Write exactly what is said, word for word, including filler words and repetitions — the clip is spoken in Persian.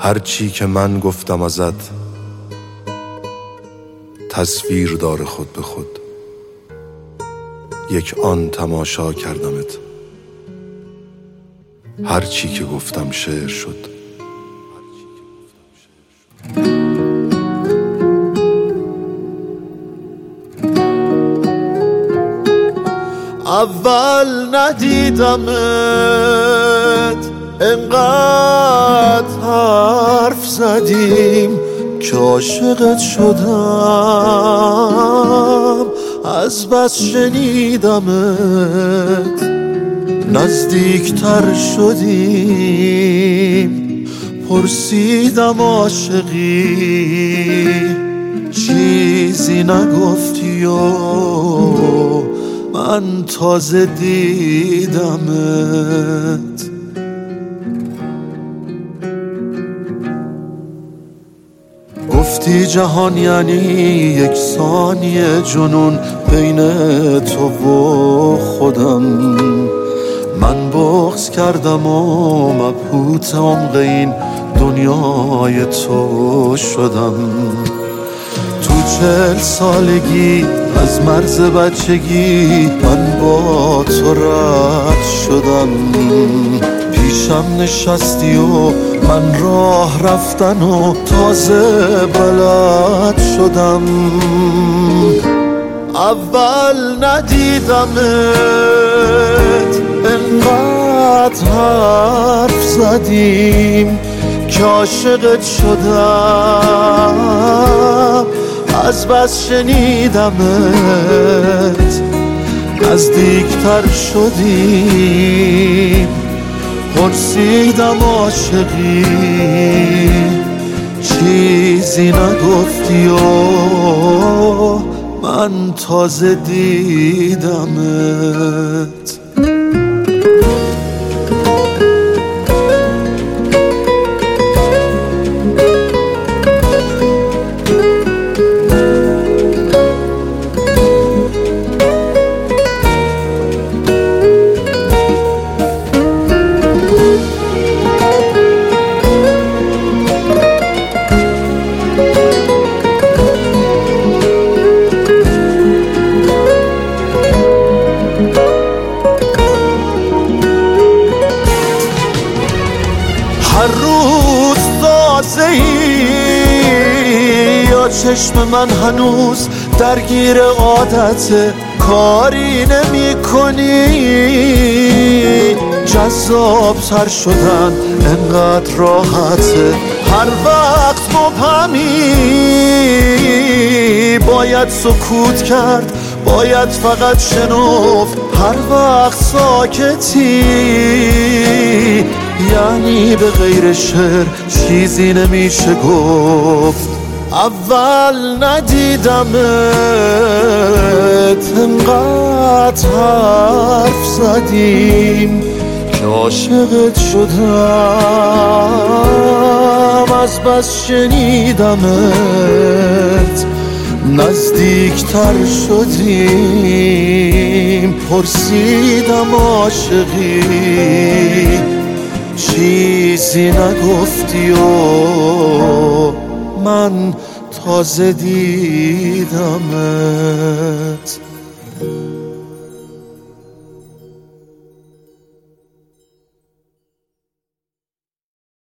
هرچی که من گفتم ازت تصویر داره خود به خود، یک آن تماشا کردمت. هرچی که گفتم شعر شد. اول ندیدمت انقدر حرف زدیم که عاشقت شدم، از بس شنیدمت نزدیکتر شدیم. پرسیدم عاشقی چیزی نگفتی و من تازه دیدمت. گفتی جهان یعنی یک ثانیه جنون بین تو و خودم. من بغض کردم و مبهوت عمق این دنیای تو شدم. تو چهل سالگی از مرز بچگی من با تو رد شدم. پیشم نشستی و من راه رفتن و تازه بلد شدم. اول ندیدمت انقدر حرف زدیم که عاشقت شدم، از بس شنیدمت نزدیکتر شدیم. پرسیدم عاشقی چیزی نگفتی و من تازه دیدمت. هر روز تازه ای یا چشم من هنوز درگیر عادت کاری نمی کنی. جذاب تر شدن انقدر راحته، هر وقت مبهمی. باید سکوت کرد، باید فقط شنفت هر وقت ساکتی. یعنی به غیر شعر چیزی نمیشه گفت. اول ندیدمت انقدر حرف زدیم که عاشقت شدم، از بس شنیدمت نزدیکتر شدیم. پرسیدم عاشقی چیزی نگفتی و من تازه دیدمت.